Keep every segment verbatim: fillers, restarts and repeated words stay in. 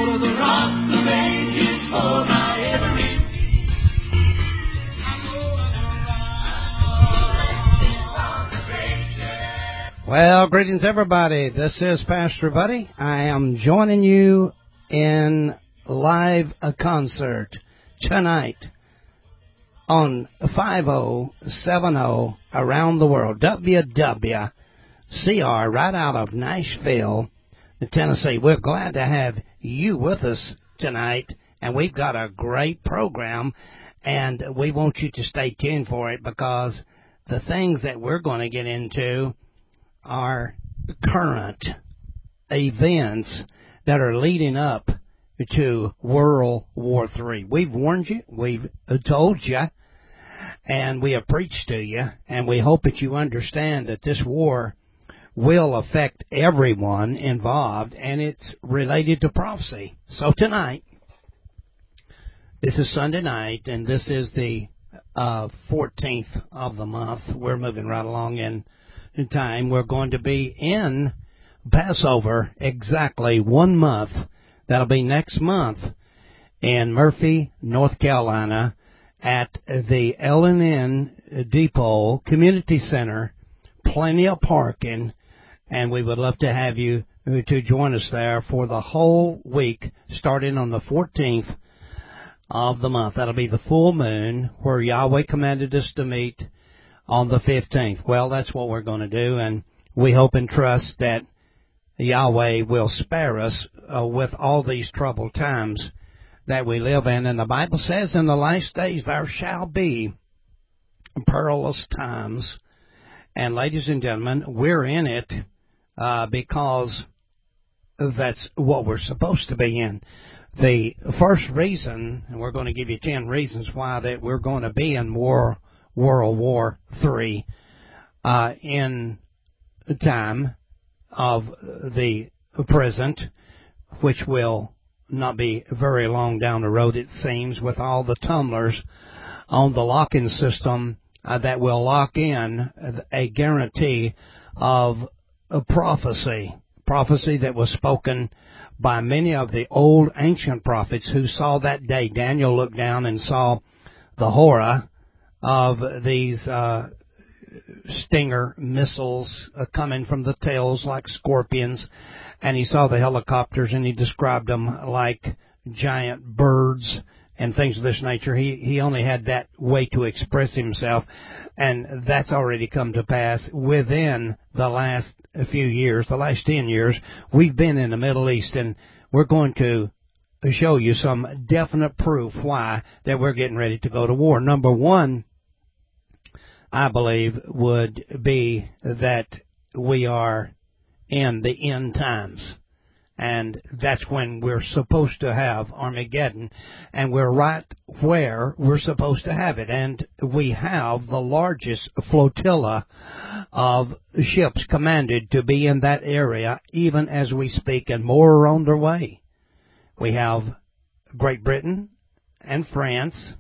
to the rock of ages for my every need. I know I'm alright. Well, greetings everybody. This is Pastor Buddy. I am joining you in live a concert tonight on five oh seven oh around the world, W W C R, right out of Nashville, Tennessee. We're glad to have you with us tonight, and we've got a great program, and we want you to stay tuned for it, because the things that we're going to get into are current events that are leading up to World War Three. We've warned you, we've told you, and we have preached to you, and we hope that you understand that this war will affect everyone involved, and it's related to prophecy. So tonight, this is Sunday night, and this is the uh, fourteenth of the month. We're moving right along in, in time. We're going to be in Passover exactly one month. That'll be next month in Murphy, North Carolina, at the L and N Depot Community Center. Plenty of parking, and we would love to have you to join us there for the whole week, starting on the fourteenth of the month. That'll be the full moon, where Yahweh commanded us to meet on the fifteenth. Well, that's what we're going to do, and we hope and trust that Yahweh will spare us uh, with all these troubled times that we live in. And the Bible says, in the last days there shall be perilous times. And ladies and gentlemen, we're in it uh, because that's what we're supposed to be in. The first reason, and we're going to give you ten reasons why that we're going to be in war, World War Three uh, in time of the present, which will not be very long down the road, it seems, with all the tumblers on the locking system uh, that will lock in a guarantee of a prophecy, prophecy that was spoken by many of the old ancient prophets who saw that day. Daniel looked down and saw the horror of these uh Stinger missiles uh, coming from the tails like scorpions, and he saw the helicopters, and he described them like giant birds and things of this nature. He he only had that way to express himself, and that's already come to pass within the last few years, the last ten years. We've been in the Middle East, and we're going to show you some definite proof why that we're getting ready to go to war. Number one, I believe, would be that we are in the end times. And that's when we're supposed to have Armageddon. And we're right where we're supposed to have it. And we have the largest flotilla of ships commanded to be in that area, even as we speak, and more are on their way. We have Great Britain and France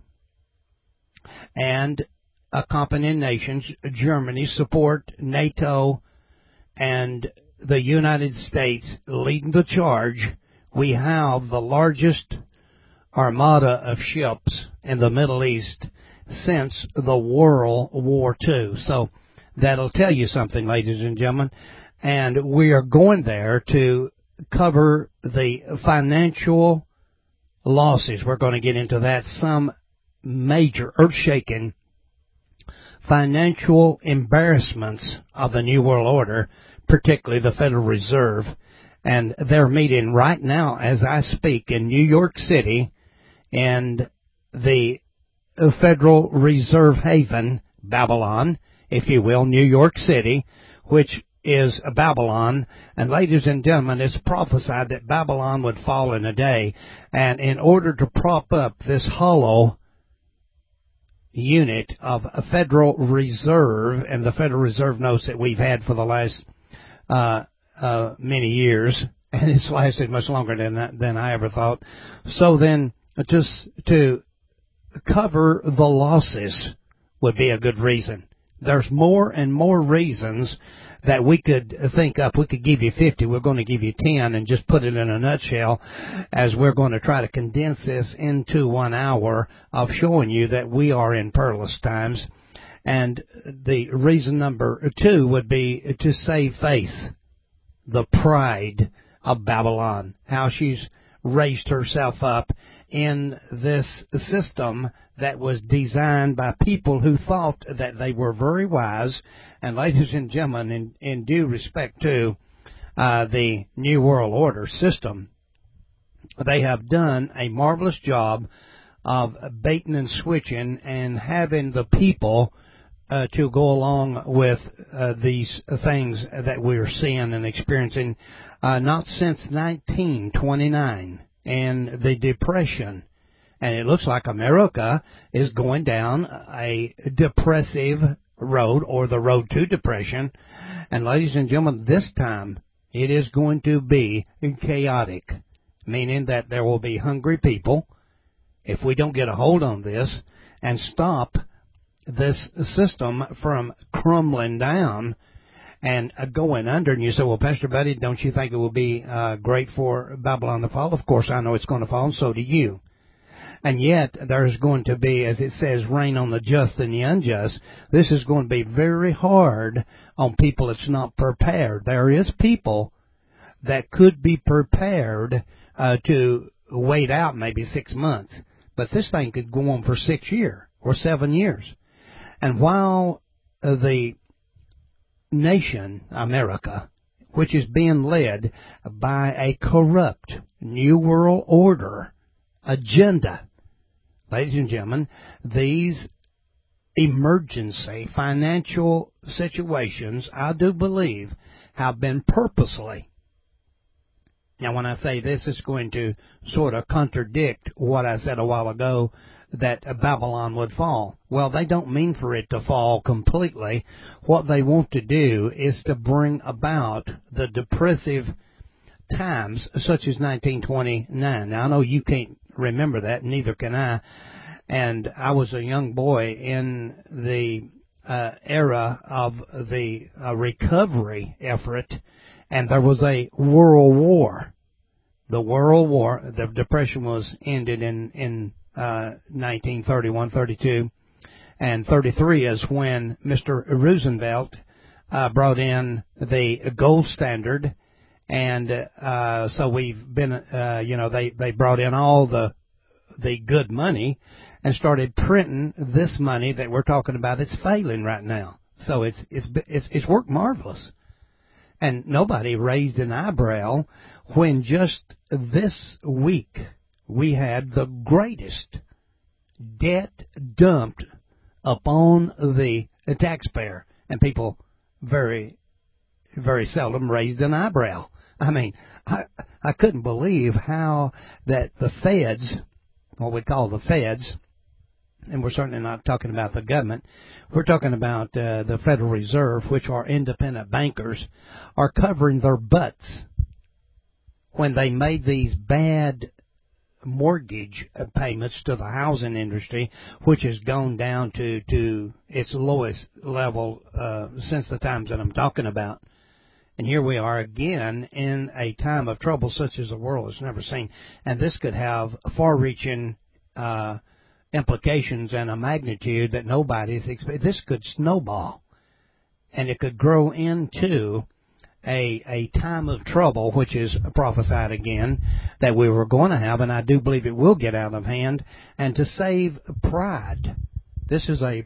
and accompanying nations. Germany support NATO, and the United States leading the charge. We have the largest armada of ships in the Middle East since the World War Two. So that'll tell you something, ladies and gentlemen. And we are going there to cover the financial losses. We're going to get into that. Some major, earth-shaking financial embarrassments of the New World Order, particularly the Federal Reserve. And they're meeting right now as I speak in New York City, and the Federal Reserve haven, Babylon, if you will, New York City, which is Babylon. And ladies and gentlemen, it's prophesied that Babylon would fall in a day. And in order to prop up this hollow unit of a Federal Reserve, and the Federal Reserve notes that we've had for the last uh, uh, many years, and it's lasted much longer than that, than I ever thought. So then, just to cover the losses would be a good reason. There's more and more reasons that we could think up. We could give you fifty. We're going to give you ten and just put it in a nutshell, as we're going to try to condense this into one hour of showing you that we are in perilous times. And the reason number two would be to save face, the pride of Babylon, how she's raised herself up in this system that was designed by people who thought that they were very wise. And ladies and gentlemen, in, in due respect to uh, the New World Order system, they have done a marvelous job of baiting and switching and having the people uh, to go along with uh, these things that we're seeing and experiencing, uh, not since nineteen twenty-nine and the Depression. And it looks like America is going down a depressive road, or the road to depression. And ladies and gentlemen, this time it is going to be chaotic, meaning that there will be hungry people if we don't get a hold on this and stop this system from crumbling down and uh, going under. And you say, well, Pastor Buddy, don't you think it will be uh, great for Babylon to fall? Of course, I know it's going to fall, and so do you. And yet, there's going to be, as it says, rain on the just and the unjust. This is going to be very hard on people that's not prepared. There is people that could be prepared uh, to wait out maybe six months. But this thing could go on for six years or seven years. And while uh, the nation, America, which is being led by a corrupt New World Order agenda, ladies and gentlemen, these emergency financial situations, I do believe, have been purposely. Now, when I say this, it's going to sort of contradict what I said a while ago, that Babylon would fall. Well, they don't mean for it to fall completely. What they want to do is to bring about the depressive times such as nineteen twenty-nine. Now, I know you can't remember that, neither can I. And I was a young boy in the uh, era of the uh, recovery effort, and there was a world war. The World War, the Depression was ended in, in uh, nineteen thirty-one, thirty-two, and thirty-three is when Mister Roosevelt uh, brought in the gold standard. And uh, so we've been, uh, you know, they, they brought in all the the good money and started printing this money that we're talking about. It's failing right now. So it's it's it's, it's worked marvelous. And nobody raised an eyebrow when just this week we had the greatest debt dumped upon the taxpayer. And people very, very seldom raised an eyebrow. I mean, I, I couldn't believe how that the feds, what we call the feds, and we're certainly not talking about the government, we're talking about uh, the Federal Reserve, which are independent bankers, are covering their butts when they made these bad mortgage payments to the housing industry, which has gone down to, to its lowest level uh, since the times that I'm talking about. And here we are again in a time of trouble such as the world has never seen. And this could have far-reaching uh, implications and a magnitude that nobody's expecting. This could snowball, and it could grow into a a time of trouble, which is prophesied again that we were going to have, and I do believe it will get out of hand. And to save pride, this is a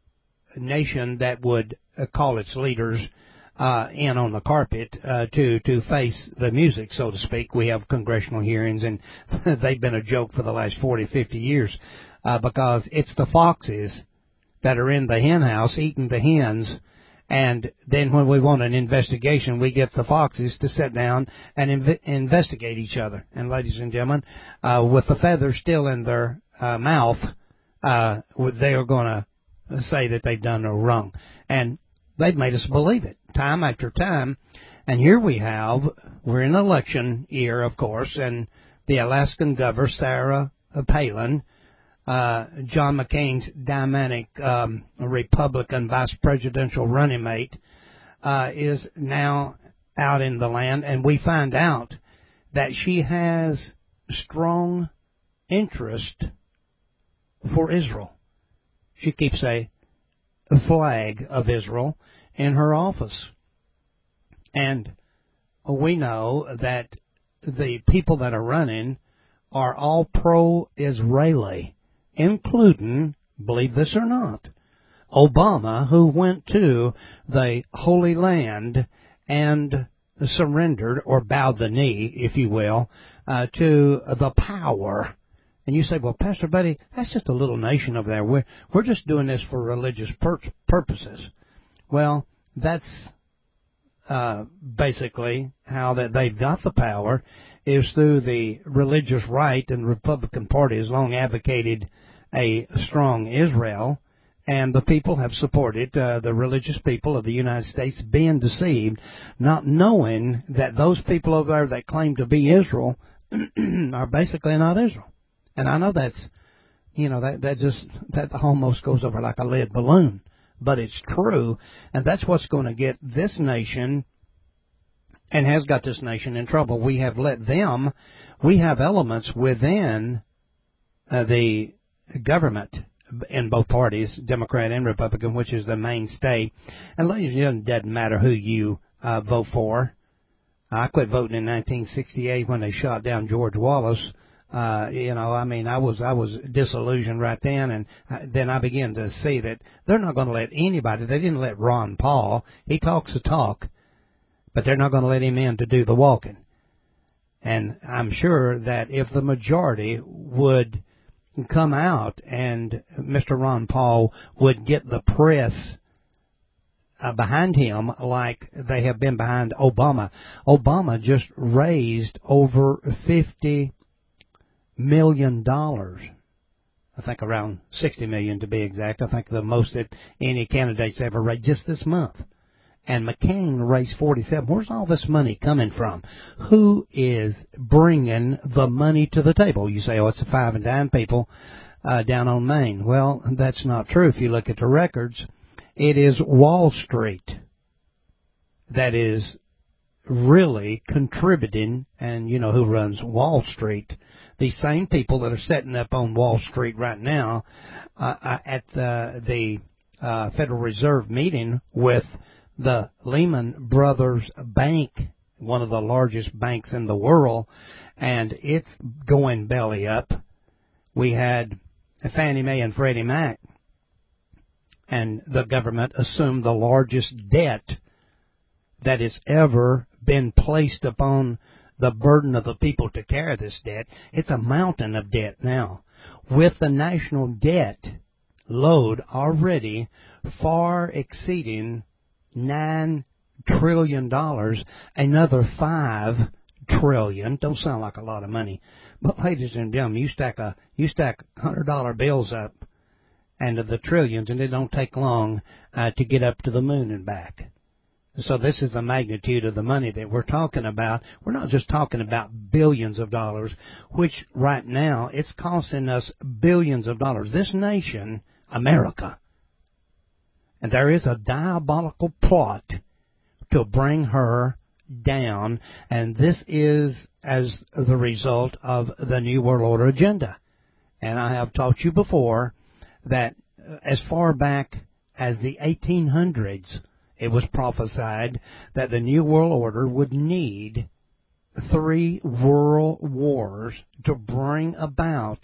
nation that would call its leaders Uh, in on the carpet uh, to to face the music, so to speak. We have congressional hearings, and they've been a joke for the last forty, fifty years uh, because it's the foxes that are in the hen house eating the hens, and then when we want an investigation, we get the foxes to sit down and inv- investigate each other. And ladies and gentlemen, uh, with the feathers still in their uh, mouth, uh, they are going to say that they've done no wrong. And they've made us believe it time after time. And here we have, we're in election year, of course, and the Alaskan governor, Sarah Palin, uh, John McCain's dynamic um, Republican vice presidential running mate, uh, is now out in the land, and we find out that she has strong interest for Israel. She keeps a flag of Israel in her office. And we know that the people that are running are all pro-Israeli, including, believe this or not, Obama, who went to the Holy Land and surrendered, or bowed the knee, if you will, uh, to the power. And you say, well, Pastor Buddy, that's just a little nation over there. We're, we're just doing this for religious pur- purposes. Well, that's uh, basically how that they've got the power, is through the religious right, and the Republican Party has long advocated a strong Israel. And the people have supported uh, the religious people of the United States being deceived, not knowing that those people over there that claim to be Israel are basically not Israel. And I know that's, you know, that, that just, that almost goes over like a lead balloon. But it's true, and that's what's going to get this nation, and has got this nation, in trouble. We have let them, we have elements within uh, the government in both parties, Democrat and Republican, which is the mainstay. And ladies and gentlemen, it doesn't matter who you uh, vote for. I quit voting in nineteen sixty-eight when they shot down George Wallace. Uh, you know, I mean, I was I was disillusioned right then, and uh, then I began to see that they're not going to let anybody. They didn't let Ron Paul. He talks the talk, but they're not going to let him in to do the walking. And I'm sure that if the majority would come out and Mister Ron Paul would get the press uh, behind him like they have been behind Obama. Obama just raised over fifty million dollars. I think around sixty million dollars to be exact. I think the most that any candidate's ever raised just this month. And McCain raised forty-seven. Where's all this money coming from? Who is bringing the money to the table? You say, oh, it's the five and dime people uh, down on Main. Well, that's not true. If you look at the records, it is Wall Street that is really contributing. And you know who runs Wall Street? These same people that are setting up on Wall Street right now uh, at the, the uh, Federal Reserve meeting with the Lehman Brothers Bank, one of the largest banks in the world, and it's going belly up. We had Fannie Mae and Freddie Mac, and the government assumed the largest debt that has ever been placed upon the burden of the people to carry this debt. It's a mountain of debt now, with the national debt load already far exceeding nine trillion dollars, another five trillion. Don't sound like a lot of money, but ladies and gentlemen, you stack a you stack hundred dollar bills up and of the trillions, and it don't take long uh, to get up to the moon and back. So this is the magnitude of the money that we're talking about. We're not just talking about billions of dollars, which right now it's costing us billions of dollars. This nation, America. And there is a diabolical plot to bring her down, and this is as the result of the New World Order agenda. And I have taught you before that as far back as the eighteen hundreds, it was prophesied that the New World Order would need three world wars to bring about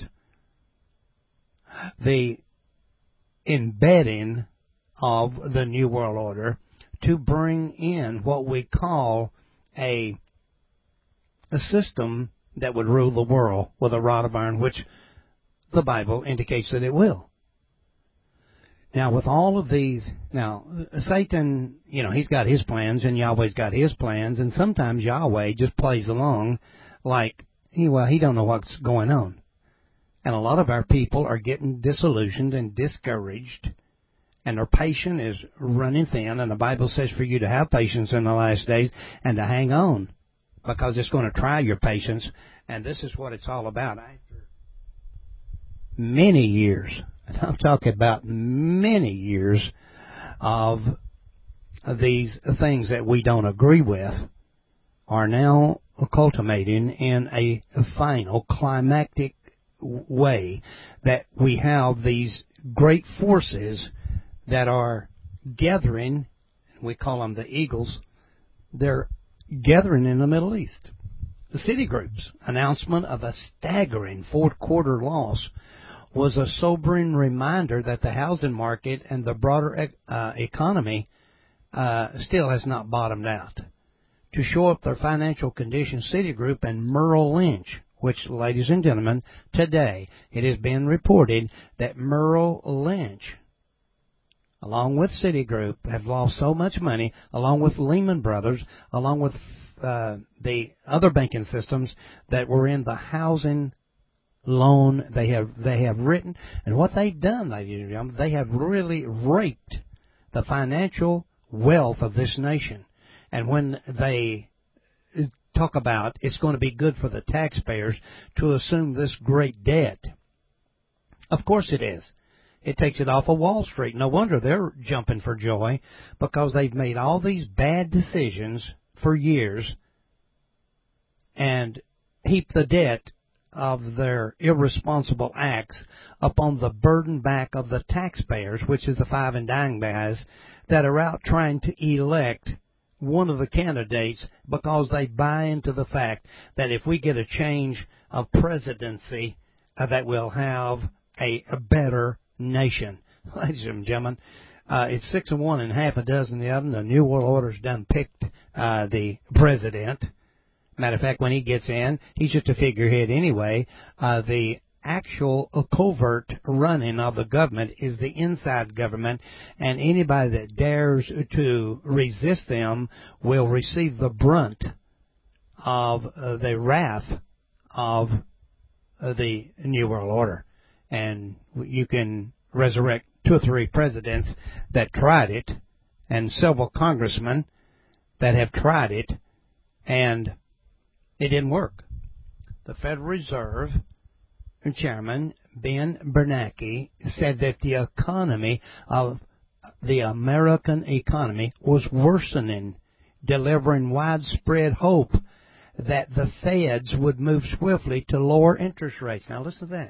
the embedding of the New World Order, to bring in what we call a, a system that would rule the world with a rod of iron, which the Bible indicates that it will. Now, with all of these, now, Satan, you know, he's got his plans, and Yahweh's got his plans, and sometimes Yahweh just plays along like, he, well, he don't know what's going on. And a lot of our people are getting disillusioned and discouraged, and their patience is running thin, and the Bible says for you to have patience in the last days and to hang on, because it's going to try your patience, and this is what it's all about. After many years, and I'm talking about many years of these things that we don't agree with are now culminating in a final climactic way, that we have these great forces that are gathering. We call them the Eagles. They're gathering in the Middle East. The Citigroup's announcement of a staggering fourth quarter loss was a sobering reminder that the housing market and the broader uh, economy uh, still has not bottomed out. To show up their financial condition, Citigroup and Merrill Lynch, which, ladies and gentlemen, today it has been reported that Merrill Lynch, along with Citigroup, have lost so much money, along with Lehman Brothers, along with uh, the other banking systems that were in the housing loan they have they have written. And what they've done, ladies and gentlemen, they have really raped the financial wealth of this nation. And when they talk about it's going to be good for the taxpayers to assume this great debt, of course it is. It takes it off of Wall Street. No wonder they're jumping for joy, because they've made all these bad decisions for years and heap the debt of their irresponsible acts upon the burden back of the taxpayers, which is the five and dime guys that are out trying to elect one of the candidates because they buy into the fact that if we get a change of presidency, uh, that we'll have a, a better nation. Ladies and gentlemen, uh, it's six and one and half a dozen the other. The New World Order's done picked uh, the president. Matter of fact, when he gets in, he's just a figurehead anyway. Uh, the actual covert running of the government is the inside government, and anybody that dares to resist them will receive the brunt of uh, the wrath of uh, the New World Order. And you can resurrect two or three presidents that tried it, and several congressmen that have tried it, and it didn't work. The Federal Reserve Chairman Ben Bernanke said that the economy of the American economy was worsening, delivering widespread hope that the Feds would move swiftly to lower interest rates. Now listen to that.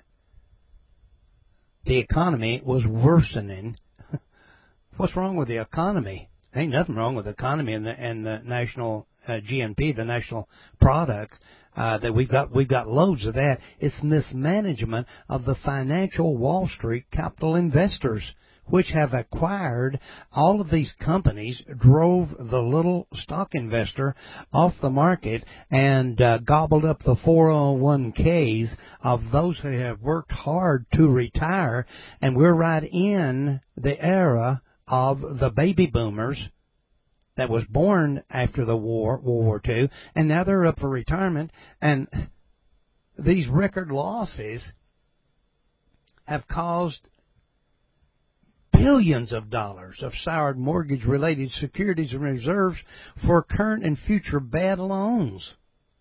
The economy was worsening. What's wrong with the economy? Ain't nothing wrong with the economy and the, and the national uh, G N P, the national product. Uh, that we've got, we've got loads of that. It's mismanagement of the financial Wall Street capital investors, which have acquired all of these companies, drove the little stock investor off the market, and uh, gobbled up the four oh one k's of those who have worked hard to retire. And we're right in the era of the baby boomers that was born after the war, World War Two, and now they're up for retirement. And these record losses have caused billions of dollars of soured mortgage-related securities and reserves for current and future bad loans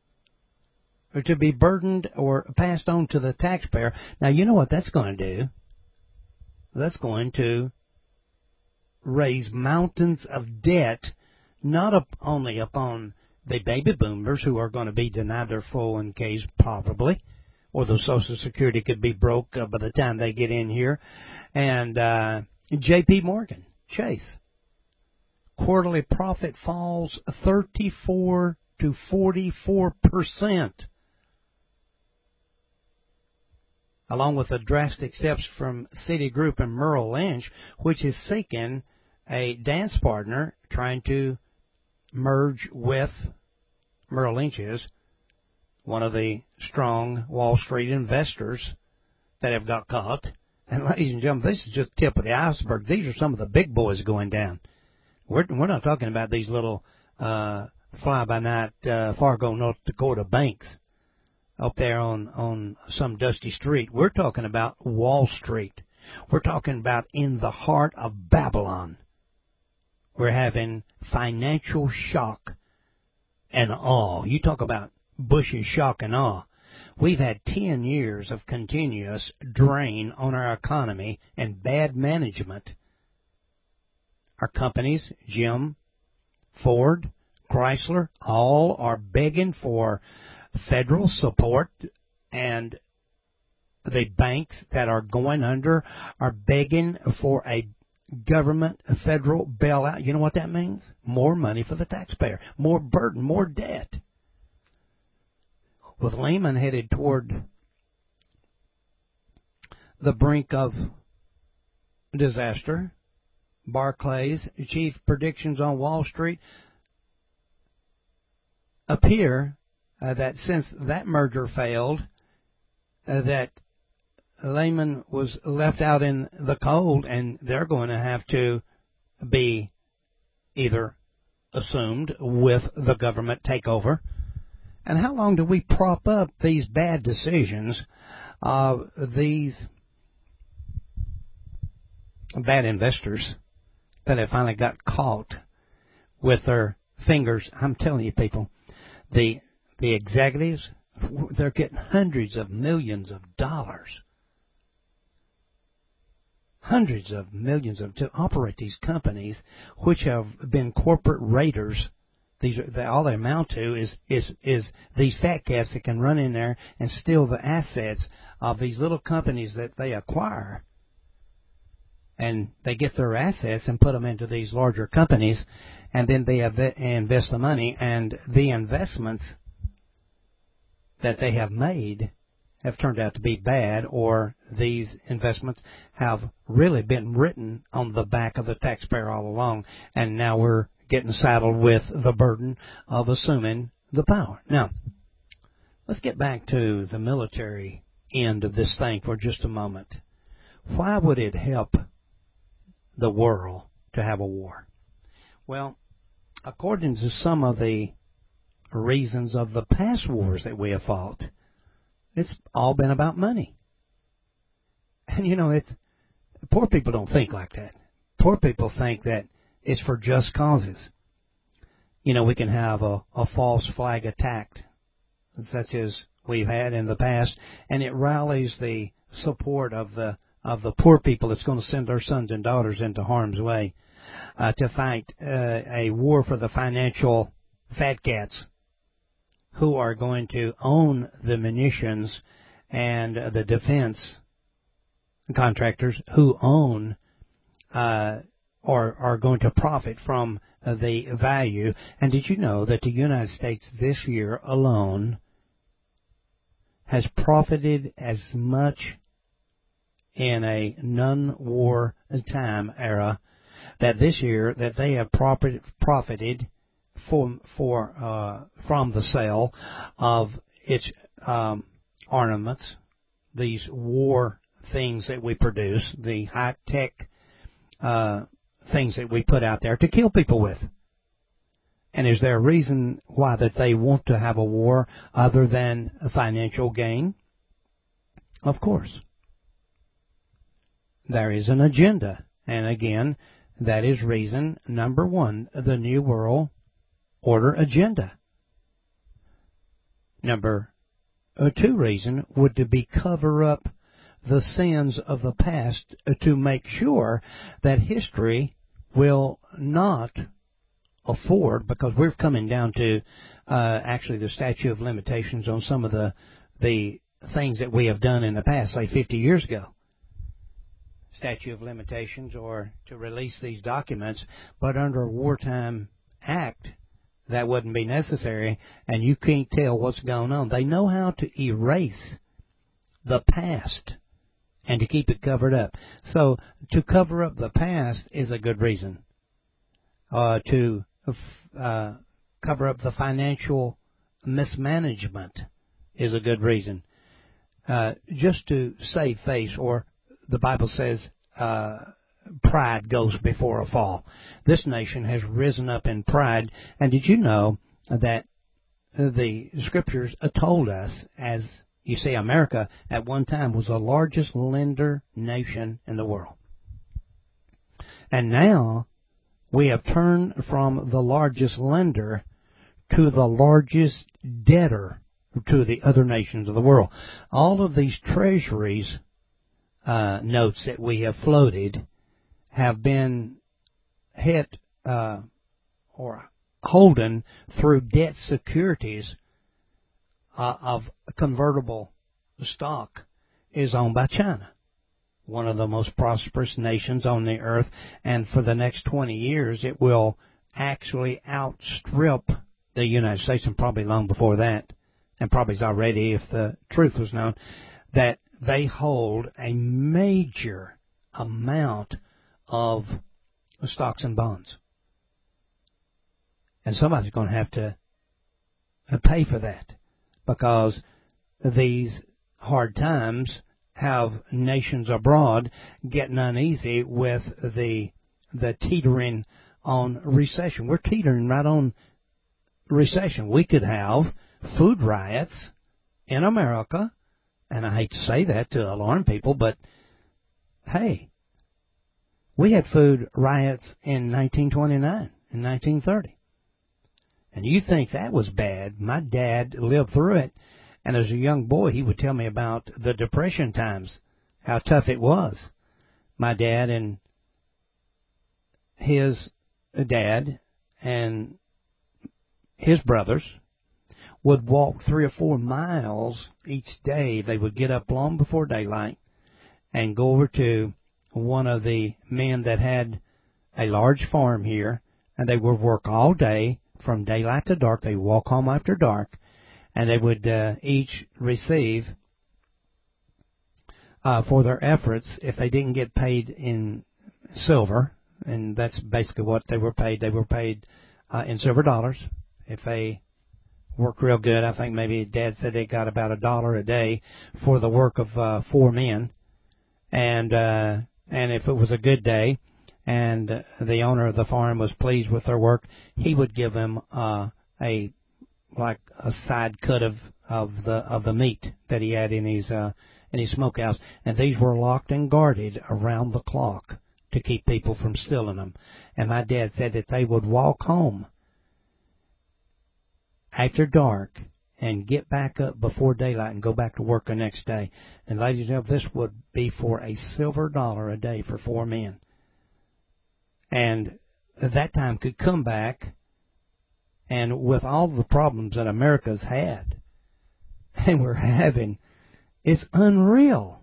to be burdened or passed on to the taxpayer. Now, you know what that's going to do? That's going to raise mountains of debt, not up only upon the baby boomers who are going to be denied their four oh one k's probably, or the Social Security could be broke uh, by the time they get in here, and uh, J P Morgan Chase. Quarterly profit falls thirty-four to forty-four percent. Along with the drastic steps from Citigroup and Merrill Lynch, which is seeking a dance partner trying to merge with Merrill Lynch, is one of the strong Wall Street investors that have got caught. And ladies and gentlemen, this is just the tip of the iceberg. These are some of the big boys going down. We're, we're not talking about these little uh, fly-by-night uh, Fargo, North Dakota banks up there on, on some dusty street. We're talking about Wall Street. We're talking about in the heart of Babylon. We're having financial shock and awe. You talk about Bush's shock and awe. We've had ten years of continuous drain on our economy and bad management. Our companies, Jim Ford, Chrysler, all are begging for federal support, and the banks that are going under are begging for a government, a federal bailout. You know what that means? More money for the taxpayer, more burden, more debt. With Lehman headed toward the brink of disaster, Barclays' chief predictions on Wall Street appear uh, that since that merger failed, uh, that Lehman was left out in the cold, and they're going to have to be either assumed with the government takeover. And how long do we prop up these bad decisions of these bad investors that have finally got caught with their fingers? I'm telling you, people, the the executives, they're getting hundreds of millions of dollars. Hundreds of millions of to operate these companies, which have been corporate raiders. These are, they, all they amount to is is is these fat cats that can run in there and steal the assets of these little companies that they acquire, and they get their assets and put them into these larger companies, and then they have invest the money, and the investments that they have made have turned out to be bad, or these investments have really been written on the back of the taxpayer all along, and now we're getting saddled with the burden of assuming the power. Now, let's get back to the military end of this thing for just a moment. Why would it help the world to have a war? Well, according to some of the reasons of the past wars that we have fought, it's all been about money. And you know, it's poor people don't think like that. Poor people think that it's for just causes. You know, we can have a, a false flag attacked, such as we've had in the past, and it rallies the support of the of the poor people that's going to send their sons and daughters into harm's way uh, to fight uh, a war for the financial fat cats who are going to own the munitions and uh, the defense contractors who own uh, or are going to profit from uh, the value. And did you know that the United States this year alone has profited as much in a non-war time era that this year that they have profited profited for for uh, from the sale of its um, armaments, these war things that we produce, the high tech uh, things that we put out there to kill people with. And is there a reason why that they want to have a war other than a financial gain? Of course. There is an agenda. And again, that is reason number one, the New World Order agenda. Number two reason would to be cover up the sins of the past to make sure that history will not afford, because we're coming down to uh, actually the statute of limitations on some of the the things that we have done in the past, say fifty years ago. Statute of limitations, or to release these documents, but under a wartime act, that wouldn't be necessary, and you can't tell what's going on. They know how to erase the past and to keep it covered up. So to cover up the past is a good reason. Uh, to uh, cover up the financial mismanagement is a good reason. Uh, just to save face, or the Bible says uh, pride goes before a fall. This nation has risen up in pride. And did you know that the Scriptures told us, as you see, America at one time was the largest lender nation in the world. And now we have turned from the largest lender to the largest debtor to the other nations of the world. All of these treasuries uh, notes that we have floated have been hit uh, or holden through debt securities uh, of convertible stock is owned by China, one of the most prosperous nations on the earth, and for the next twenty years it will actually outstrip the United States, and probably long before that, and probably is already if the truth was known, that they hold a major amount of stocks and bonds. And somebody's going to have to pay for that, because these hard times have nations abroad getting uneasy with the the teetering on recession. We're teetering right on recession. We could have food riots in America, and I hate to say that to alarm people, but hey, we had food riots in nineteen twenty-nine and nineteen thirty. And you think that was bad. My dad lived through it, and as a young boy he would tell me about the Depression times, how tough it was. My dad and his dad and his brothers would walk three or four miles each day. They would get up long before daylight and go over to one of the men that had a large farm here, and they would work all day from daylight to dark. They would walk home after dark, and they would uh, each receive uh, for their efforts, if they didn't get paid in silver, and that's basically what they were paid. They were paid uh, in silver dollars. If they worked real good, I think maybe Dad said they got about a dollar a day for the work of uh, four men. And uh, and if it was a good day and the owner of the farm was pleased with their work, he would give them uh, a like a side cut of of the of the meat that he had in his uh, in his smokehouse, and these were locked and guarded around the clock to keep people from stealing them. And my dad said that they would walk home after dark and get back up before daylight and go back to work the next day. And ladies and gentlemen, this would be for a silver dollar a day for four men. And that time could come back, and with all the problems that America's had and we're having, it's unreal.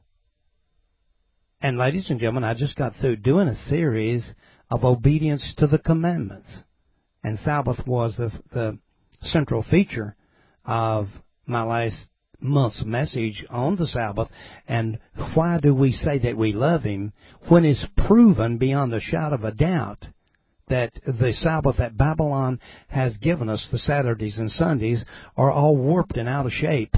And ladies and gentlemen, I just got through doing a series of obedience to the commandments, and Sabbath was the, the central feature of my last month's message on the Sabbath. And why do we say that we love Him when it's proven beyond a shadow of a doubt that the Sabbath that Babylon has given us, the Saturdays and Sundays, are all warped and out of shape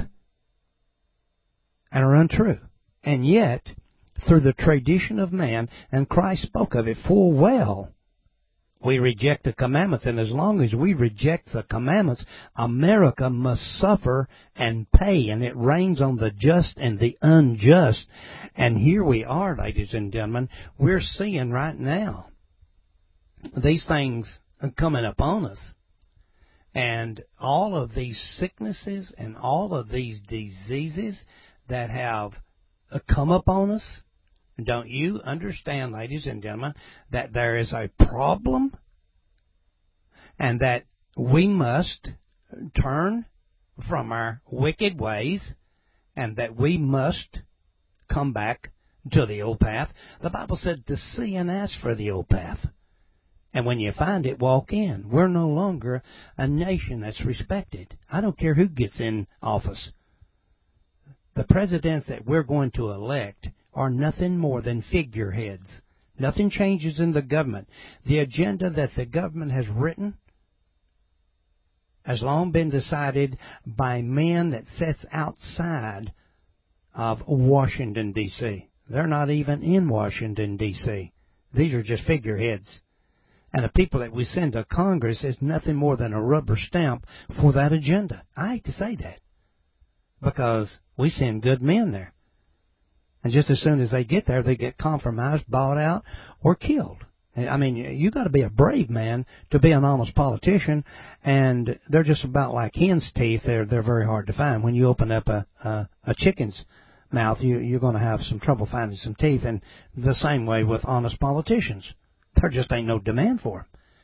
and are untrue? And yet, through the tradition of man, and Christ spoke of it full well, we reject the commandments, and as long as we reject the commandments, America must suffer and pay, and it rains on the just and the unjust. And here we are, ladies and gentlemen, we're seeing right now these things coming upon us, and all of these sicknesses and all of these diseases that have come upon us. Don't you understand, ladies and gentlemen, that there is a problem and that we must turn from our wicked ways and that we must come back to the old path? The Bible said to see and ask for the old path. And when you find it, walk in. We're no longer a nation that's respected. I don't care who gets in office. The presidents that we're going to elect are nothing more than figureheads. Nothing changes in the government. The agenda that the government has written has long been decided by men that sits outside of Washington, D C They're not even in Washington, D C These are just figureheads. And the people that we send to Congress is nothing more than a rubber stamp for that agenda. I hate to say that, because we send good men there. And just as soon as they get there, they get compromised, bought out, or killed. I mean, you got to be a brave man to be an honest politician, and they're just about like hen's teeth. They're they're very hard to find. When you open up a a, a chicken's mouth, you you're going to have some trouble finding some teeth. And the same way with honest politicians, there just ain't no demand for them.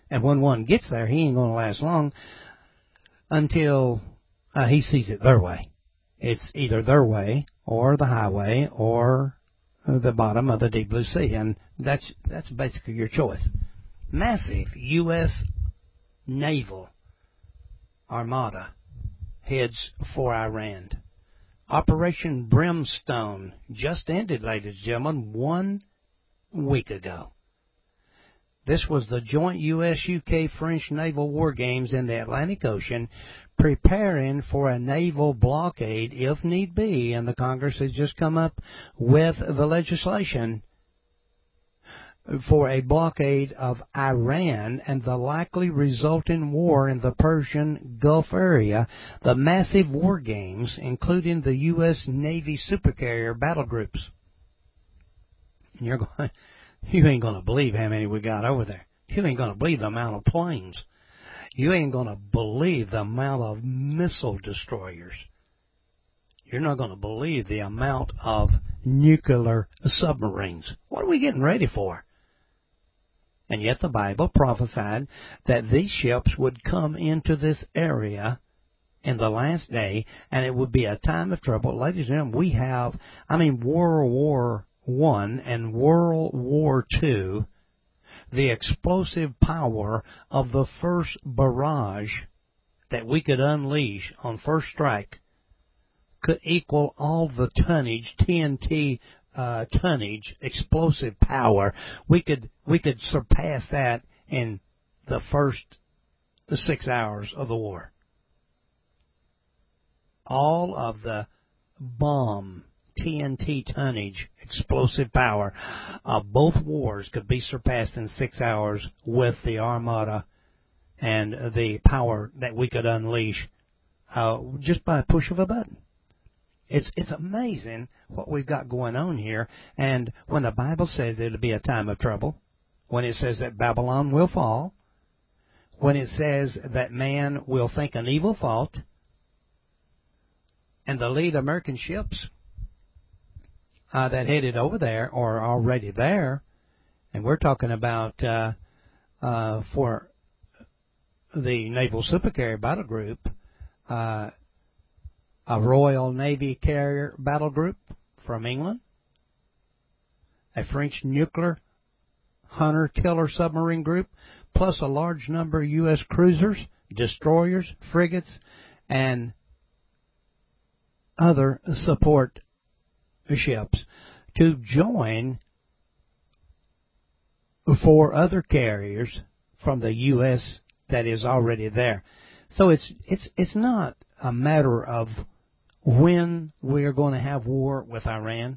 And when one gets there, he ain't going to last long until uh, he sees it their way. It's either their way or the highway or the bottom of the deep blue sea. And that's that's basically your choice. Massive U S naval armada heads for Iran. Operation Brimstone just ended, ladies and gentlemen, one week ago. This was the joint U S U K French naval war games in the Atlantic Ocean, preparing for a naval blockade if need be, and the Congress has just come up with the legislation for a blockade of Iran and the likely resulting war in the Persian Gulf area. The massive war games, including the U S Navy supercarrier battle groups. You're going, you ain't going to believe how many we got over there. You ain't going to believe the amount of planes. You ain't going to believe the amount of missile destroyers. You're not going to believe the amount of nuclear submarines. What are we getting ready for? And yet the Bible prophesied that these ships would come into this area in the last day, and it would be a time of trouble. Ladies and gentlemen, we have, I mean, World War One and World War Two, the explosive power of the first barrage that we could unleash on first strike could equal all the tonnage, T N T uh, tonnage, explosive power. We could we could surpass that in the first six hours of the war. All of the bomb, T N T tonnage, explosive power of both wars could be surpassed in six hours with the Armada and the power that we could unleash uh, just by a push of a button. It's it's amazing what we've got going on here. And when the Bible says that it'll be a time of trouble, when it says that Babylon will fall, when it says that man will think an evil thought, and the lead American ships uh, that headed over there are already there, and we're talking about uh, uh, for the Naval Supercarrier Battle Group, uh, a Royal Navy Carrier Battle Group from England, a French nuclear hunter-killer submarine group, plus a large number of U S cruisers, destroyers, frigates, and other support ships to join four other carriers from the U S that is already there. So it's it's it's not a matter of when we are going to have war with Iran.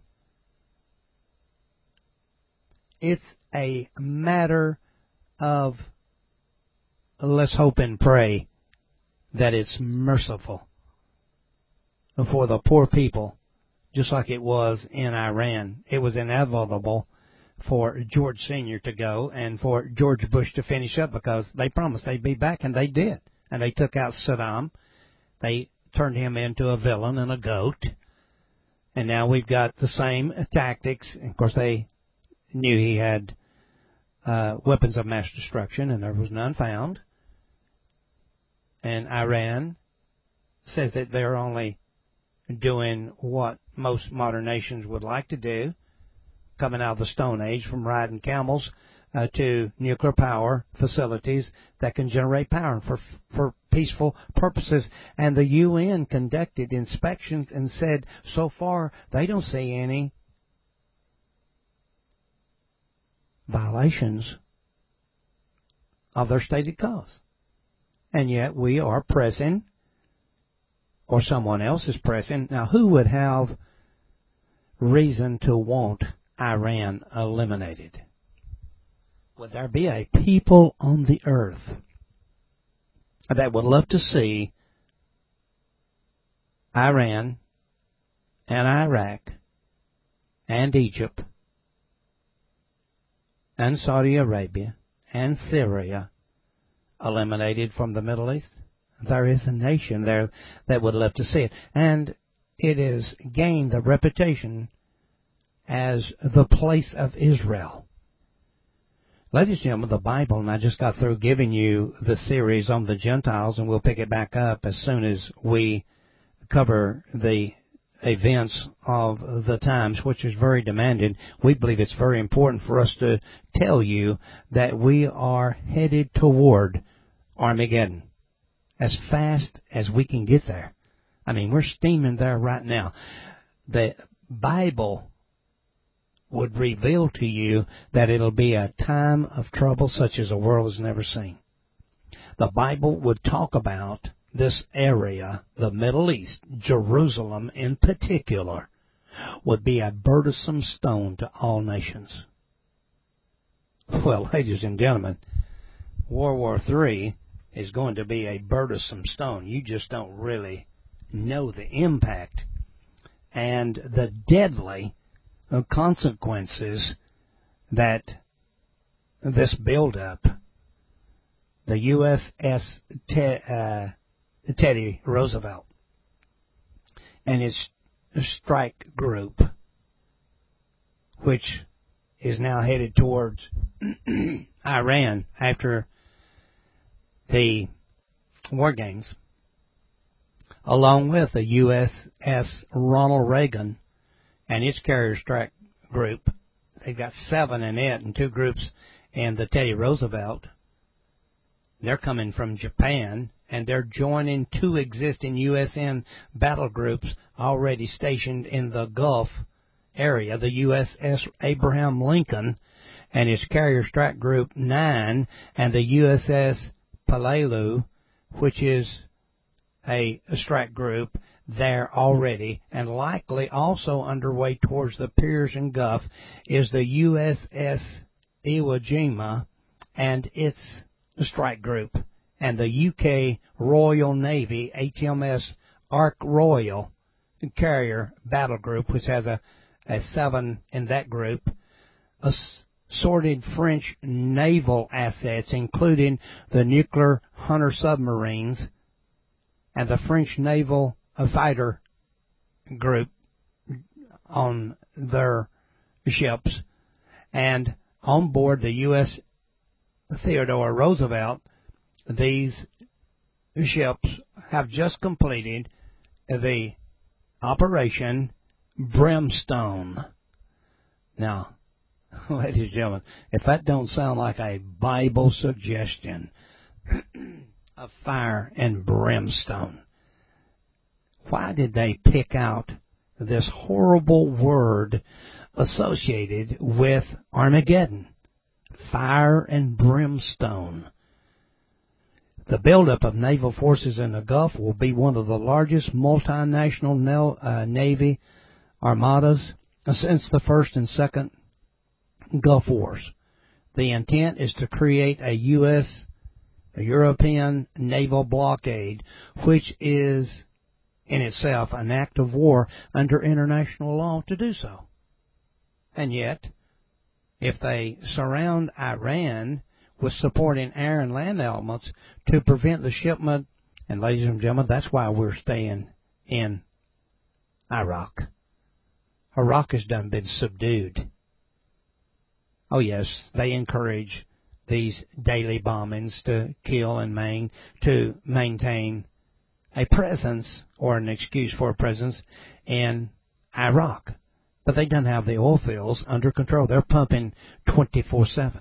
It's a matter of let's hope and pray that it's merciful for the poor people, just like it was in Iran. It was inevitable for George Senior to go and for George Bush to finish up because they promised they'd be back, and they did. And they took out Saddam. They turned him into a villain and a goat. And now we've got the same tactics. Of course, they knew he had uh, weapons of mass destruction, and there was none found. And Iran says that they're only doing what most modern nations would like to do, coming out of the Stone Age, from riding camels uh, to nuclear power facilities that can generate power for for peaceful purposes. And the U N conducted inspections and said so far they don't see any violations of their stated cause. And yet we are pressing, or someone else is pressing. Now, who would have reason to want Iran eliminated? Would there be a people on the earth that would love to see Iran and Iraq and Egypt and Saudi Arabia and Syria eliminated from the Middle East? There is a nation there that would love to see it. And it has gained the reputation as the place of Israel. Ladies and gentlemen, the Bible, and I just got through giving you the series on the Gentiles, and we'll pick it back up as soon as we cover the events of the times, which is very demanding. We believe it's very important for us to tell you that we are headed toward Armageddon as fast as we can get there. I mean, we're steaming there right now. The Bible would reveal to you that it'll be a time of trouble such as the world has never seen. The Bible would talk about this area, the Middle East, Jerusalem in particular, would be a burdensome stone to all nations. Well, ladies and gentlemen, World War Three is going to be a burdensome stone. You just don't really know the impact and the deadly consequences that this buildup, the U S S Te- uh, Teddy Roosevelt and his strike group, which is now headed towards Iran after the war games, along with the U S S Ronald Reagan and its carrier strike group. They've got seven in it and two groups in the Teddy Roosevelt. They're coming from Japan, and they're joining two existing U S N battle groups already stationed in the Gulf area, the U S S Abraham Lincoln and its carrier strike group nine, and the U S S Peleliu, which is a strike group there already, and likely also underway towards the Persian Gulf is the U S S Iwo Jima and its strike group, and the U K Royal Navy H M S Ark Royal carrier battle group, which has a, a seven in that group, assorted French naval assets, including the nuclear Hunter submarines and the French naval fighter group on their ships, and on board the U S Theodore Roosevelt, these ships have just completed the Operation Brimstone. Now, ladies and gentlemen, if that don't sound like a Bible suggestion of fire and brimstone, why did they pick out this horrible word associated with Armageddon? Fire and brimstone. The buildup of naval forces in the Gulf will be one of the largest multinational uh, Navy armadas since the First and Second Gulf Wars. The intent is to create a U S a European naval blockade, which is in itself an act of war under international law to do so. And yet, if they surround Iran with supporting air and land elements to prevent the shipment, and ladies and gentlemen, that's why we're staying in Iraq. Iraq has done been subdued. Oh yes, they encourage these daily bombings to kill and maim, to maintain a presence or an excuse for a presence in Iraq. But they don't have the oil fields under control. They're pumping twenty-four seven.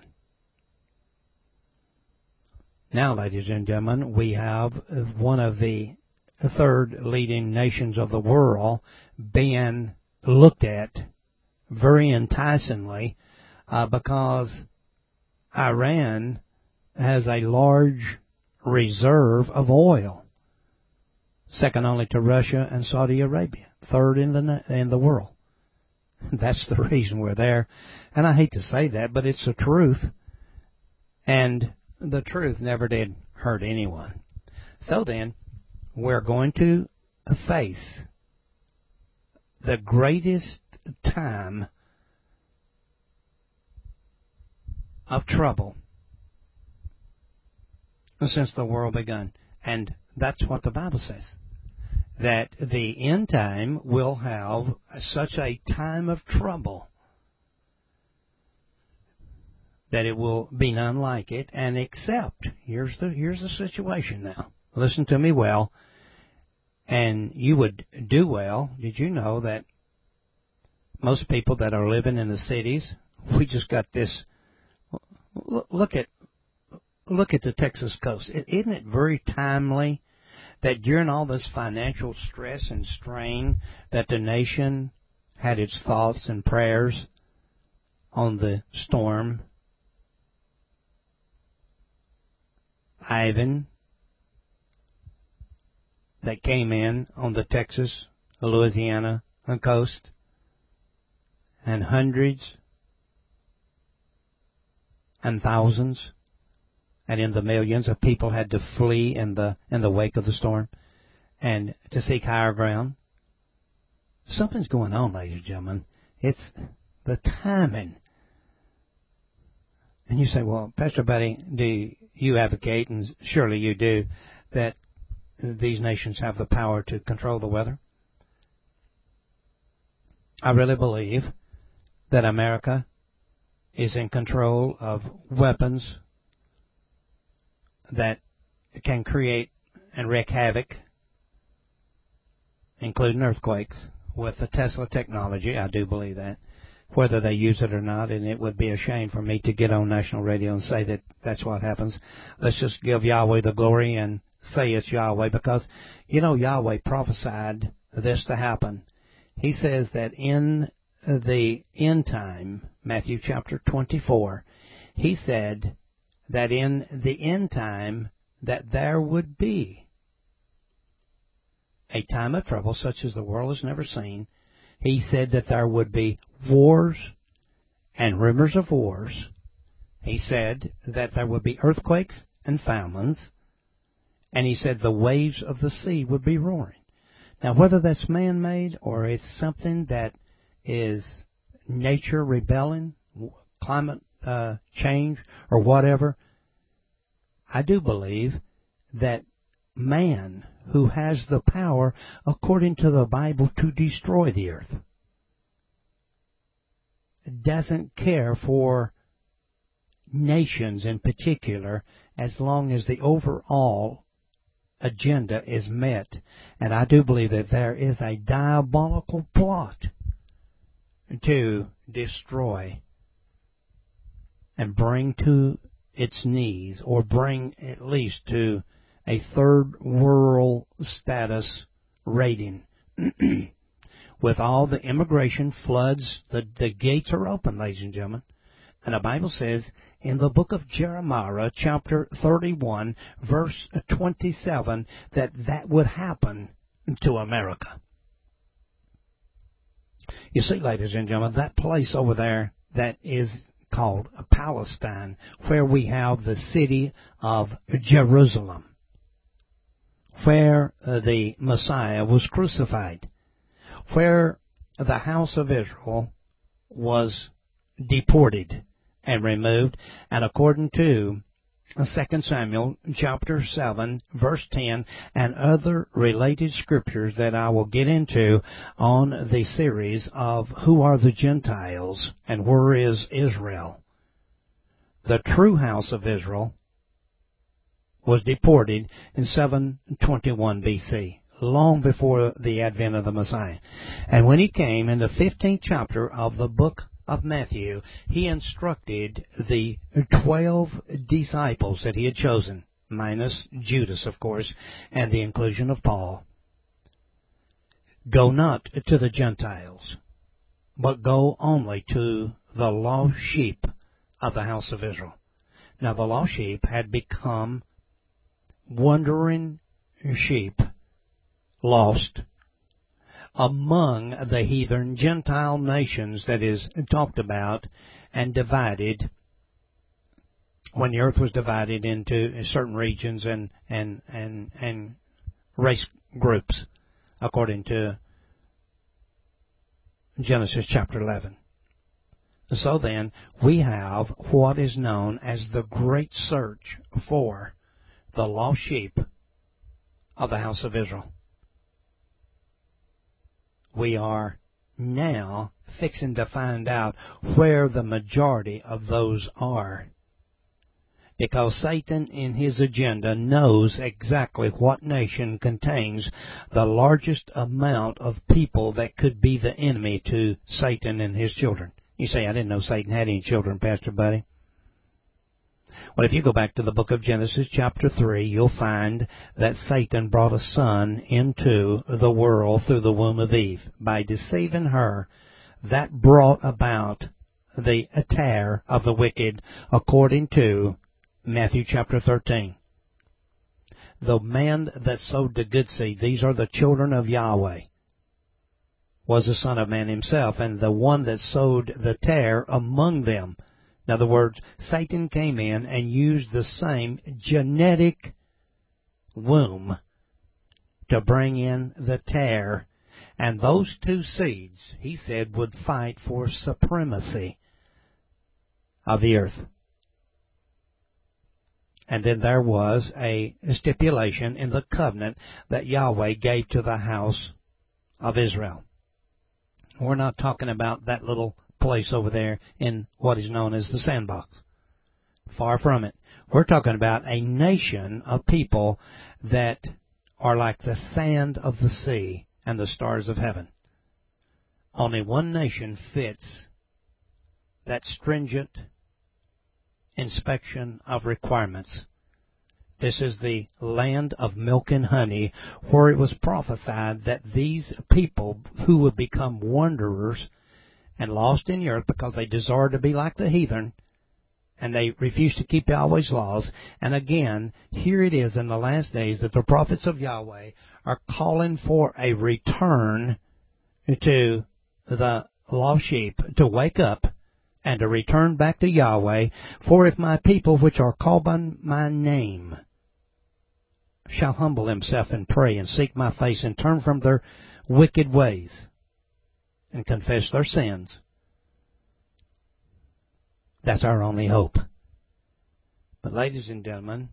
Now, ladies and gentlemen, we have one of the third leading nations of the world being looked at very enticingly uh, because Iran has a large reserve of oil, second only to Russia and Saudi Arabia, third in the in the world. That's the reason we're there. And I hate to say that, but it's the truth. And the truth never did hurt anyone. So then, we're going to face the greatest time of trouble since the world begun. And that's what the Bible says. That the end time will have such a time of trouble that it will be none like it, and except, here's the, here's the situation now. Listen to me well, and you would do well. Did you know that most people that are living in the cities, we just got this, look at, look at the Texas coast. Isn't it very timely that during all this financial stress and strain that the nation had its thoughts and prayers on the storm Ivan that came in on the Texas, Louisiana coast, and hundreds and thousands and in the millions of people had to flee in the in the wake of the storm and to seek higher ground. Something's going on, ladies and gentlemen. It's the timing. And you say, well, Pastor Buddy, do you advocate, and surely you do, that these nations have the power to control the weather? I really believe that America is in control of weapons that can create and wreak havoc, including earthquakes, with the Tesla technology. I do believe that, whether they use it or not, and it would be a shame for me to get on national radio and say that that's what happens. Let's just give Yahweh the glory and say it's Yahweh, because, you know, Yahweh prophesied this to happen. He says that in the end time, Matthew chapter twenty-four, he said that in the end time that there would be a time of trouble such as the world has never seen. He said that there would be wars and rumors of wars. He said that there would be earthquakes and famines. And he said the waves of the sea would be roaring. Now, whether that's man-made or it's something that is nature rebelling, climate uh, change, or whatever, I do believe that man, who has the power, according to the Bible, to destroy the earth, doesn't care for nations in particular as long as the overall agenda is met. And I do believe that there is a diabolical plot to destroy and bring to its knees, or bring at least to a third world status rating. With all the immigration floods, the, the gates are open, ladies and gentlemen. And the Bible says in the book of Jeremiah, chapter thirty-one, verse twenty-seven, that that would happen to America. You see, ladies and gentlemen, that place over there that is called Palestine, where we have the city of Jerusalem, where uh, the Messiah was crucified, where the house of Israel was deported and removed, and according to Second Samuel chapter seven, verse ten, and other related scriptures that I will get into on the series of Who Are the Gentiles and Where is Israel. The true house of Israel was deported in seven twenty-one B C, long before the advent of the Messiah. And when he came in the fifteenth chapter of the book of Matthew, he instructed the twelve disciples that he had chosen, minus Judas, of course, and the inclusion of Paul. Go not to the Gentiles, but go only to the lost sheep of the house of Israel. Now, the lost sheep had become wandering sheep, lost among the heathen Gentile nations that is talked about and divided when the earth was divided into certain regions and and and, and race groups, according to Genesis chapter eleven. So then, we have what is known as the great search for the lost sheep of the house of Israel. We are now fixing to find out where the majority of those are. Because Satan, in his agenda, knows exactly what nation contains the largest amount of people that could be the enemy to Satan and his children. You say, I didn't know Satan had any children, Pastor Buddy. Well, if you go back to the book of Genesis chapter three, you'll find that Satan brought a son into the world through the womb of Eve. By deceiving her, that brought about the attire of the wicked according to Matthew chapter thirteen. The man that sowed the good seed, these are the children of Yahweh, was the Son of Man himself, and the one that sowed the tare among them. In other words, Satan came in and used the same genetic womb to bring in the tare. And those two seeds, he said, would fight for supremacy of the earth. And then there was a stipulation in the covenant that Yahweh gave to the house of Israel. We're not talking about that little place over there in what is known as the sandbox. Far from it. We're talking about a nation of people that are like the sand of the sea and the stars of heaven. Only one nation fits that stringent inspection of requirements. This is the land of milk and honey, where it was prophesied that these people who would become wanderers and lost in the earth because they desired to be like the heathen, and they refused to keep Yahweh's laws. And again, here it is in the last days that the prophets of Yahweh are calling for a return to the lost sheep, to wake up and to return back to Yahweh. For if my people, which are called by my name, shall humble himself and pray and seek my face and turn from their wicked ways and confess their sins, that's our only hope. But ladies and gentlemen,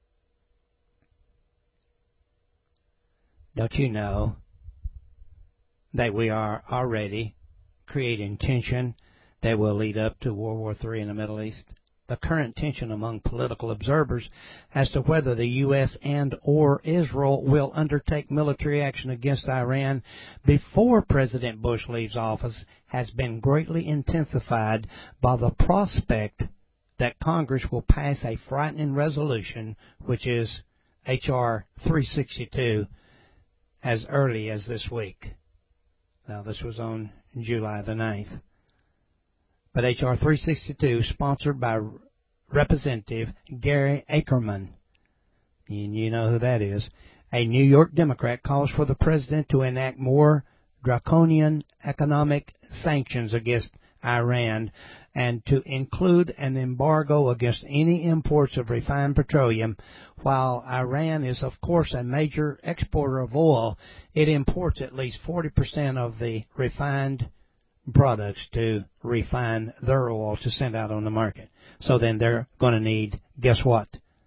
don't you know that we are already creating tension that will lead up to World War Three in the Middle East? The current tension among political observers as to whether the U S and or Israel will undertake military action against Iran before President Bush leaves office has been greatly intensified by the prospect that Congress will pass a frightening resolution, which is H R three sixty-two, as early as this week. Now, this was on July the ninth. But H R three sixty-two, sponsored by Representative Gary Ackerman, and you know who that is, a New York Democrat, calls for the president to enact more draconian economic sanctions against Iran and to include an embargo against any imports of refined petroleum. While Iran is, of course, a major exporter of oil, it imports at least forty percent of the refined products to refine their oil to send out on the market. So then they're going to need, guess what?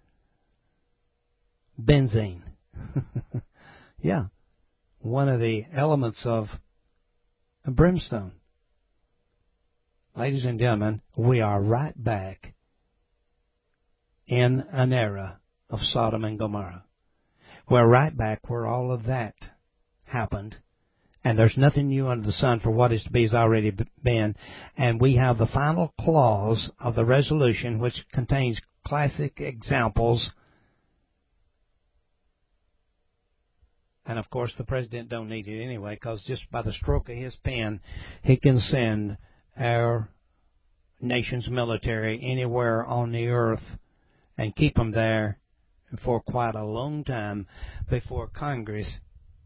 Benzene. Yeah. One of the elements of brimstone. Ladies and gentlemen, we are right back in an era of Sodom and Gomorrah. We're right back where all of that happened. And there's nothing new under the sun, for what is to be has already been. And we have the final clause of the resolution, which contains classic examples. And, of course, the president don't need it anyway, because just by the stroke of his pen, he can send our nation's military anywhere on the earth and keep them there for quite a long time before Congress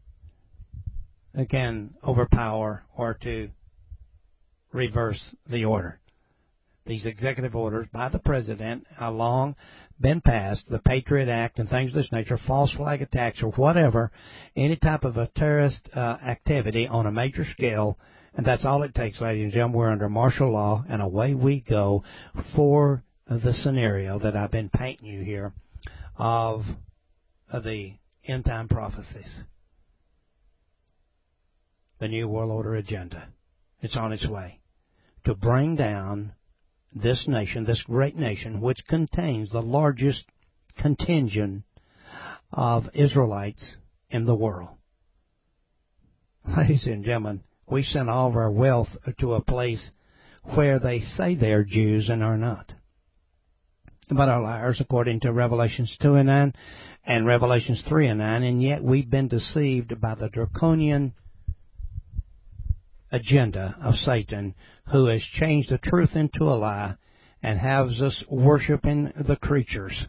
can overpower or to reverse the order. These executive orders by the president have long been passed, the Patriot Act and things of this nature, false flag attacks or whatever, any type of a terrorist uh, activity on a major scale, and that's all it takes, ladies and gentlemen. We're under martial law, and away we go for the scenario that I've been painting you here of, of the end-time prophecies. The New World Order agenda. It's on its way to bring down this nation, this great nation, which contains the largest contingent of Israelites in the world. Ladies and gentlemen, we send all of our wealth to a place where they say they are Jews and are not, but are liars, according to Revelations two and nine and Revelations three and nine, and yet we've been deceived by the draconian agenda of Satan, who has changed the truth into a lie and has us worshiping the creatures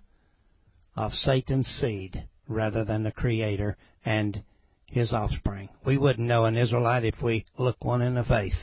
of Satan's seed rather than the Creator and His offspring. We wouldn't know an Israelite if we look one in the face.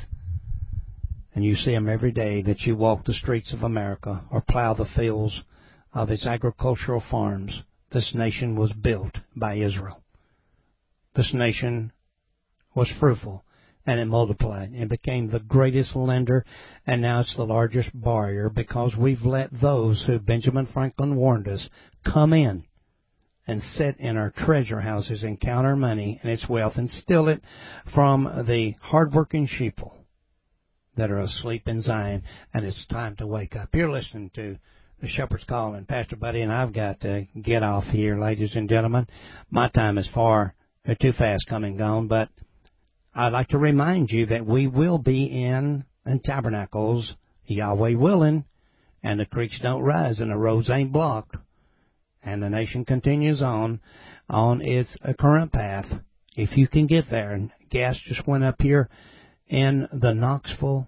And you see them every day that you walk the streets of America or plow the fields of its agricultural farms. This nation was built by Israel. This nation was fruitful, and it multiplied and became the greatest lender, and now it's the largest borrower because we've let those who Benjamin Franklin warned us come in and sit in our treasure houses and count our money and its wealth and steal it from the hard-working sheeple that are asleep in Zion, and it's time to wake up. You're listening to the Shepherd's Call and Pastor Buddy, and I've got to get off here, ladies and gentlemen. My time is far too fast come and gone, but I'd like to remind you that we will be in, in Tabernacles, Yahweh willing, and the creeks don't rise and the roads ain't blocked, and the nation continues on on its current path. If you can get there, and gas just went up here in the Knoxville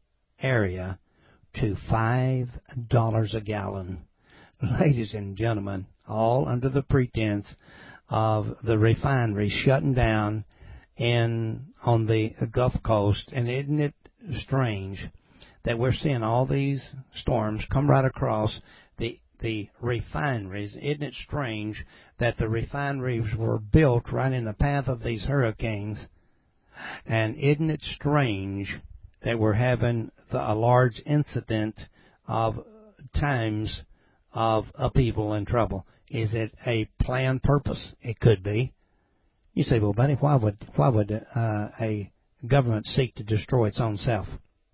area to five dollars a gallon. Ladies and gentlemen, all under the pretense of the refineries shutting down in on the Gulf Coast. And isn't it strange that we're seeing all these storms come right across the the refineries? Isn't it strange that the refineries were built right in the path of these hurricanes? And isn't it strange that we're having the, a large incident of times of upheaval and trouble? Is it a planned purpose? It could be. You say, well, buddy, why would why would uh, a government seek to destroy its own self?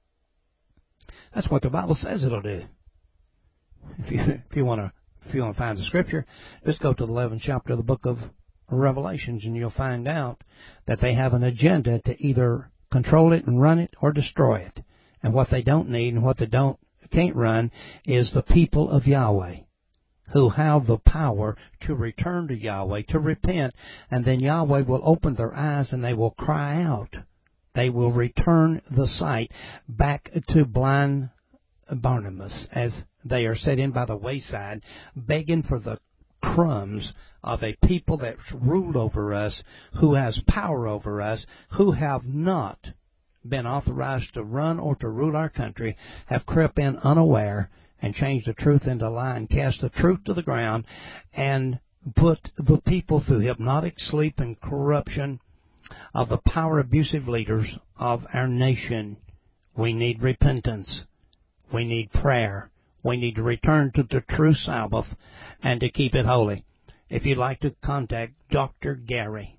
That's what the Bible says it'll do. If you if you want to if you want to find the scripture, just go to the eleventh chapter of the book of Revelations, and you'll find out that they have an agenda to either control it and run it or destroy it. And what they don't need and what they don't can't run is the people of Yahweh, who have the power to return to Yahweh, to repent, and then Yahweh will open their eyes and they will cry out. They will return the sight back to blind Barnabas as they are set in by the wayside, begging for the crumbs of a people that ruled over us, who has power over us, who have not been authorized to run or to rule our country, have crept in unaware and changed the truth into a lie and cast the truth to the ground and put the people through hypnotic sleep and corruption of the power abusive leaders of our nation. We need repentance. We need prayer. We need to return to the true Sabbath and to keep it holy. If you'd like to contact Doctor Gary,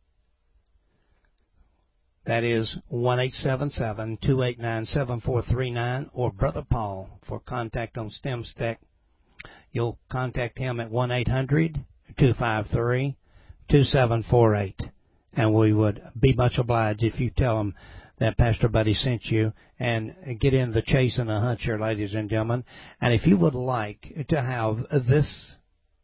that is one eight seven seven, two eight nine, seven four three nine, or Brother Paul for contact on STEMSTEC. You'll contact him at one eight hundred, two five three, two seven four eight. And we would be much obliged if you tell him that Pastor Buddy sent you, and get in the chase and the hunt here, ladies and gentlemen. And if you would like to have this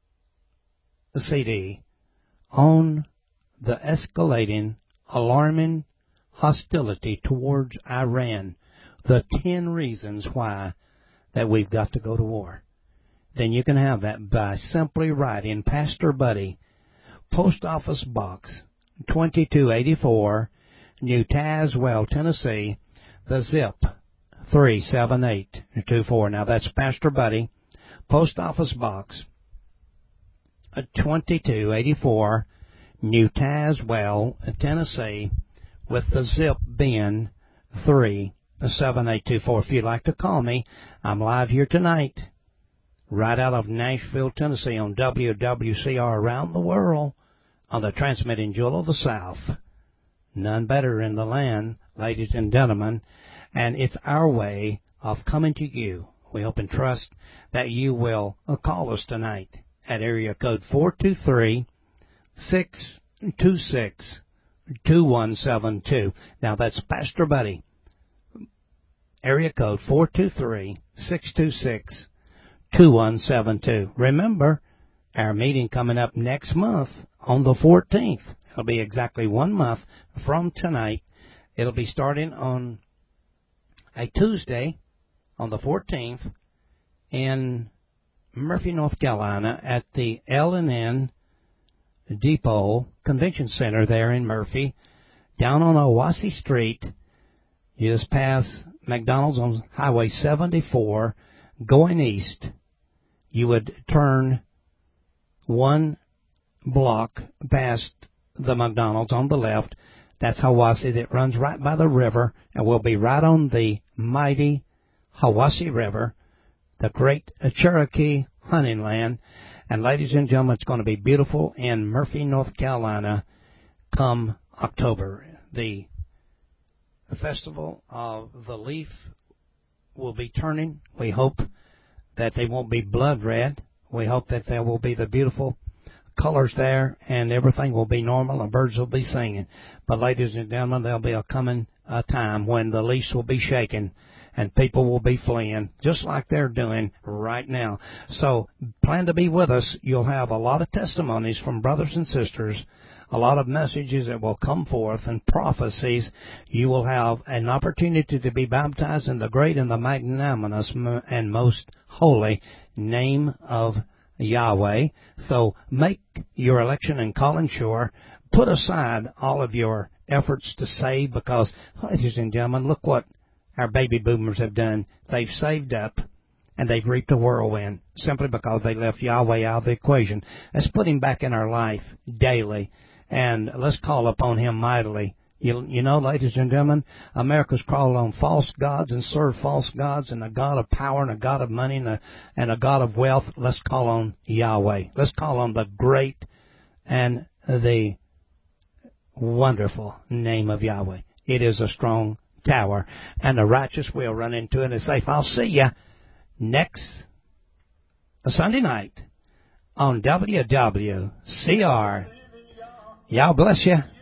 C D on the escalating, alarming hostility towards Iran, the ten reasons why that we've got to go to war, then you can have that by simply writing Pastor Buddy, Post Office Box twenty-two eighty-four, New Tazewell, Tennessee, the zip three seven eight two four. Now that's Pastor Buddy, Post Office Box twenty-two eighty-four, New Tazewell, Tennessee, with the zip being three seven eight two four. If you'd like to call me, I'm live here tonight, right out of Nashville, Tennessee, on W W C R around the world on the transmitting jewel of the South, none better in the land, ladies and gentlemen, and it's our way of coming to you. We hope and trust that you will uh, call us tonight at area code four two three, six two six, two one seven two. Now that's Pastor Buddy. Area code four two three, six two six, two one seven two. Remember, our meeting coming up next month on the fourteenth. It'll be exactly one month from tonight. It'll be starting on a Tuesday on the fourteenth in Murphy, North Carolina at the L and N Depot Convention Center there in Murphy, down on Owassie Street. You just pass McDonald's on Highway seventy-four going east. You would turn one block past the McDonald's on the left. That's Hiwassee, that runs right by the river, and we'll be right on the mighty Hiwassee River, the great Cherokee hunting land. And ladies and gentlemen, it's going to be beautiful in Murphy, North Carolina come October. The Festival of the Leaf will be turning. We hope that they won't be blood red. We hope that there will be the beautiful colors there, and everything will be normal, and birds will be singing. But ladies and gentlemen, there'll be a coming a time when the leaves will be shaken and people will be fleeing, just like they're doing right now. So plan to be with us. You'll have a lot of testimonies from brothers and sisters, a lot of messages that will come forth, and prophecies. You will have an opportunity to be baptized in the great and the magnanimous and most holy name of Yahweh. So make your election and calling sure. Put aside all of your efforts to save, because, ladies and gentlemen, look what our baby boomers have done. They've saved up, and they've reaped a whirlwind simply because they left Yahweh out of the equation. Let's put Him back in our life daily, and let's call upon Him mightily. You, you know, ladies and gentlemen, America's crawled on false gods and served false gods, and a God of power and a God of money and a, and a God of wealth. Let's call on Yahweh. Let's call on the great and the wonderful name of Yahweh. It is a strong tower, and the righteous will run into it and say, I'll see you next Sunday night on W W C R. Y'all bless you.